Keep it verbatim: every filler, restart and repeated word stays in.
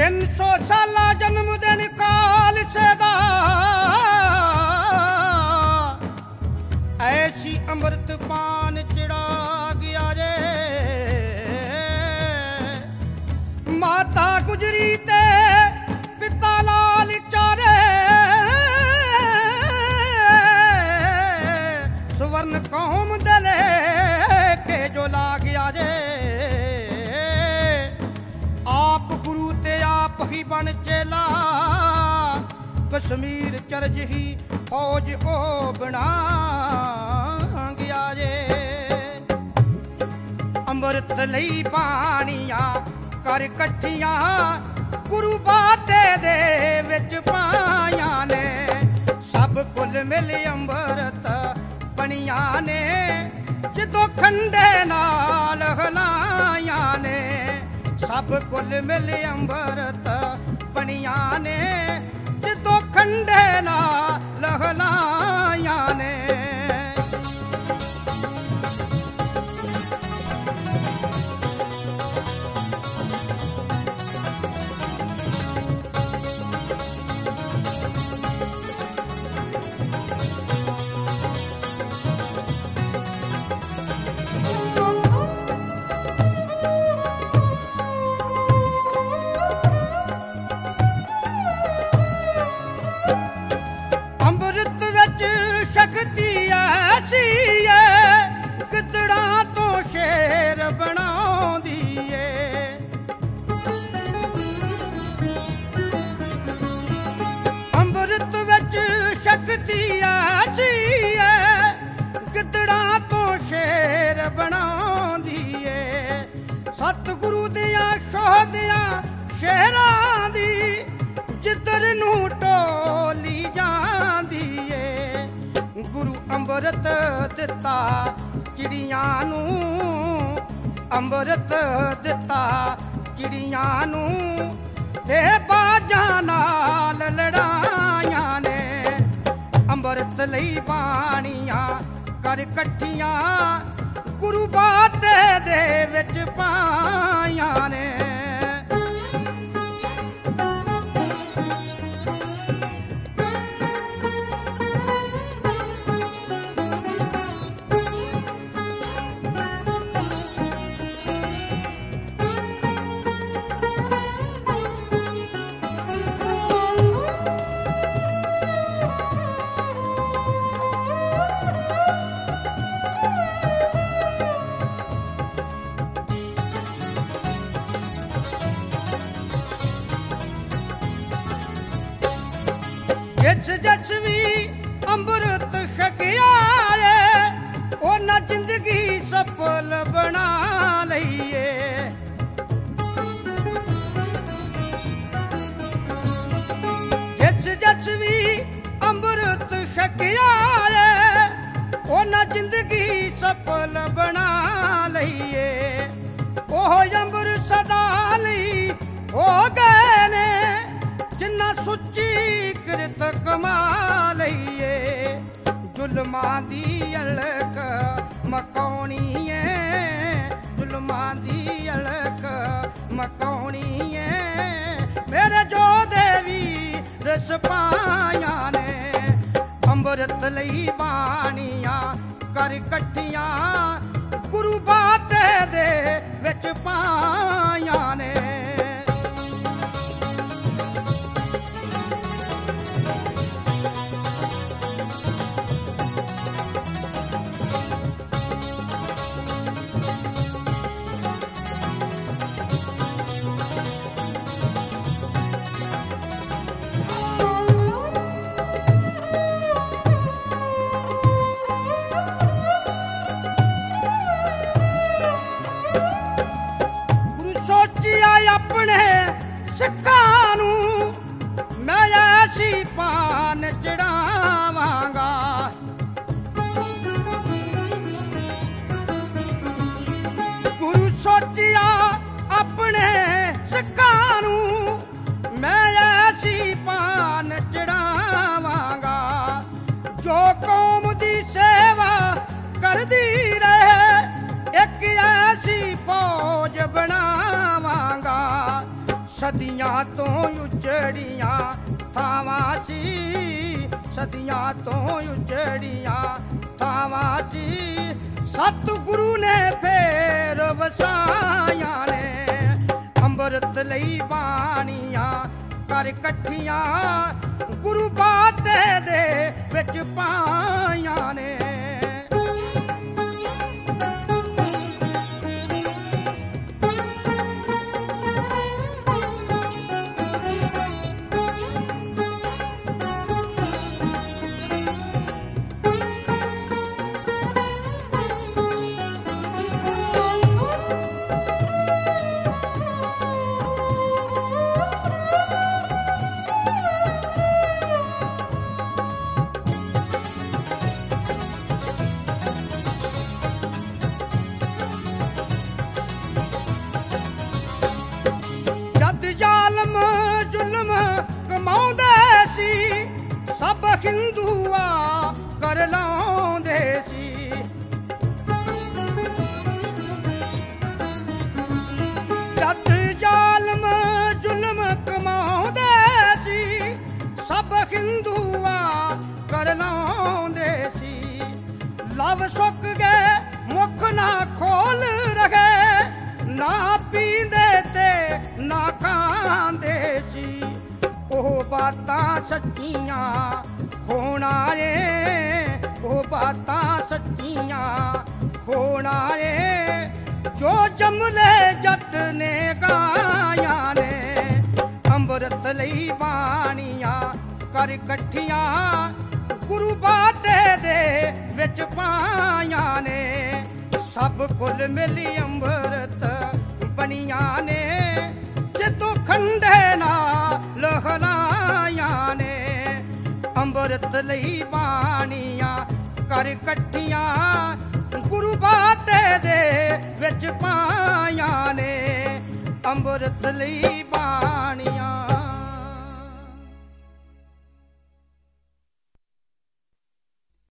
ਤਿੰਨ ਸੌ ਸਾਲਾ ਜਨਮ ਦਿਨ ਕਾਲਸੇ ਦਾ ਐਸੀ ਅੰਮ੍ਰਿਤ ਪਾਨ ਚੜਾ ਗਿਆ ਜੇ ਮਾਤਾ ਗੁਜਰੀ ਤੇ ਪਿਤਾ ਲਾਲ ਚਾਰੇ ਸਵਰਨ ਕੌਮ ਦੇ ਲੇਖੇ ਜੋ ਲਾ ਗਿਆ ਜੇ ਆਪ ਗੁਰੂ ਤੇ ਆਪ ਹੀ ਬਣ ਚੇਲਾ ਕਸ਼ਮੀਰ ਚਰਜ ਹੀ ਫੌਜ ਉਹ ਬਣਾ ਗਿਆ ਜੇ ਅੰਮ੍ਰਿਤ ਲਈ ਬਾਣੀਆਂ ਕਰ ਇਕੱਠੀਆਂ ਗੁਰੂ ਬਾਟੇ ਦੇ ਵਿੱਚ ਪਾਈਆਂ ਨੇ ਸਭ ਕੁੱਲ ਮਿਲ ਅੰਮ੍ਰਿਤ ਬਣੀਆਂ ਨੇ ਜਦੋਂ ਖੰਡੇ ਨਾਲ ਹਲਾਈਆਂ ਨੇ ਸਭ ਕੁੱਲ ਮਿਲ ਅੰਮ੍ਰਿਤ ਬਣੀਆਂ ਨੇ ਜਦੋਂ ਖੰਡੇ ਨਾਲ ਹਲਾਈਆਂ ਨੇ ਸਤਿਗੁਰੂ ਦੀਆਂ ਸ਼ੋਹਦੀਆਂ ਸ਼ਹਿਰਾਂ ਦੀ ਜਿੱਧਰ ਨੂੰ ਟੋਲੀ ਜਾਂਦੀ ਏ ਗੁਰੂ ਅੰਮ੍ਰਿਤ ਦਿੱਤਾ ਚਿੜੀਆਂ ਨੂੰ ਅੰਮ੍ਰਿਤ ਦਿੱਤਾ ਚਿੜੀਆਂ ਨੂੰ ਤੇ ਬਾਜਾਂ ਨਾਲ ਲੜਾਈਆਂ ਨੇ ਅੰਮ੍ਰਿਤ ਲਈ ਬਾਣੀਆਂ ਕਰ ਇਕੱਠੀਆਂ ਗੁਰੂ ਬਾਟੇ ਦੇ ਵਿੱਚ ਪਾਈਆਂ ਨੇ ਜਿਸ ਜਿਸ ਵੀ ਅੰਮ੍ਰਿਤ ਛਕਿਆ ਏ ਉਹਨਾਂ ਜ਼ਿੰਦਗੀ ਸਫਲ ਬਣਾ ਲਈਏ ਜਿਸ ਜਿਸ ਵੀ ਅੰਮ੍ਰਿਤ ਛਕਿਆ ਏ ਉਹਨਾਂ ਜ਼ਿੰਦਗੀ ਸਫਲ ਬਣਾ ਲਈਏ ਉਹ ਅੰਮ੍ਰਿਤ ਸਦਾ ਲਈ ਹੋ ਗਏ ਨੇ ਜਿੰਨਾ ਸੁੱਚੀ ਕਿਰਤ ਕਮਾ ਲਈਏ ਜ਼ੁਲਮਾਂ ਦੀ ਅਲਕ ਮਕਾਉਣੀ ਏ ਜ਼ੁਲਮਾਂ ਦੀ ਅਲਕ ਮਕਾਉਣੀ ਏ ਮੇਰੇ ਜੋ ਦੇਵੀ ਰਸ ਪਾਈਆਂ ਨੇ ਅੰਮ੍ਰਿਤ ਲਈ ਬਾਣੀਆਂ ਕਰ ਇਕੱਠੀਆਂ ਗੁਰੂ ਬਾਟੇ ਦੇ ਵਿੱਚ ਪਾਈਆਂ ਨੇ ਆਪਣੇ ਸਿੱਖਾਂ ਨੂੰ ਮੈਂ ਐਸੀ ਪਾਨ ਚੜਾਵਾਂਗਾ ਗੁਰੂ ਸੋਚਿਆ ਆਪਣੇ ਸਿੱਖਾਂ ਨੂੰ ਮੈਂ ਐਸੀ ਪਾਨ ਚੜਾਵਾਂਗਾ ਜੋ ਕੌਮ ਦੀ ਸੇਵਾ ਕਰਦੀ ਰਹੇ ਇੱਕ ਐਸੀ ਫੌਜ ਬਣਾਵਾਂਗਾ ਸਦੀਆਂ ਤੋਂ ਉਜੜੀਆਂ ਥਾਵਾਂ ਸੀ, ਸਦੀਆਂ ਤੋਂ ਉਜੜੀਆਂ ਥਾਵਾਂ ਸੀ, ਸਤਿਗੁਰੂ ਨੇ ਫੇਰ ਵਸਾਈਆਂ ਨੇ। ਅੰਮ੍ਰਿਤ ਲਈ ਬਾਣੀਆਂ ਕਰ ਇਕੱਠੀਆਂ, ਗੁਰੂ ਬਾਟੇ ਦੇ ਵਿੱਚ ਪਾਈਆਂ ਨੇ। ਜ਼ਾਲਮ ਜ਼ੁਲਮ ਕਮਾਉਂਦੇ ਸੀ, ਸਭ ਹਿੰਦੂਆ ਕਰ ਲਾਉਂਦੇ ਸੀ। ਜਦ ਜ਼ਾਲਮ ਜ਼ੁਲਮ ਕਮਾਉਂਦੇ ਸੀ, ਸਭ ਹਿੰਦੂਆ ਕਰ ਲਾਉਂਦੇ ਸੀ। ਲਵ ਸੁੱਕ ਗਏ ਮੁੱਖ ਨਾ ਖੋਲ ਰਹੇ, ਨਾ ਪੀਂਦੇ ਤੇ ਨਾ ਖਾਂਦੇ ਸੀ। ਉਹ ਬਾਤਾਂ ਸੱਚੀਆਂ ਹੋਣਾ ਏ, ਉਹ ਬਾਤਾਂ ਸੱਚੀਆਂ ਹੋਣਾ ਏ, ਜੋ ਜਮਲੇ ਜੱਟ ਨੇ ਗਾਇਆ ਨੇ। ਅੰਮ੍ਰਿਤ ਲਈ ਬਾਣੀਆਂ ਕਰ ਇਕੱਠੀਆਂ, ਗੁਰੂ ਬਾਟੇ ਦੇ ਵਿੱਚ ਪਾਈਆਂ ਨੇ। ਸਭ ਕੁਲ ਮਿਲੀ ਅੰਮ੍ਰਿਤ ਬਣੀਆਂ ਨੇ, ਜਿੱਤੋਂ ਖੰਡੇ ਨਾਲ ਹਲਾਈਆਂ ਨੇ। ਅੰਮ੍ਰਿਤ ਲਈ ਬਾਣੀਆਂ ਕਰ ਇਕੱਠੀਆਂ, ਗੁਰੂ ਬਾਟੇ ਦੇ ਵਿੱਚ ਪਾਈਆਂ ਨੇ। ਅੰਮ੍ਰਿਤ ਲਈ ਬਾਣੀਆਂ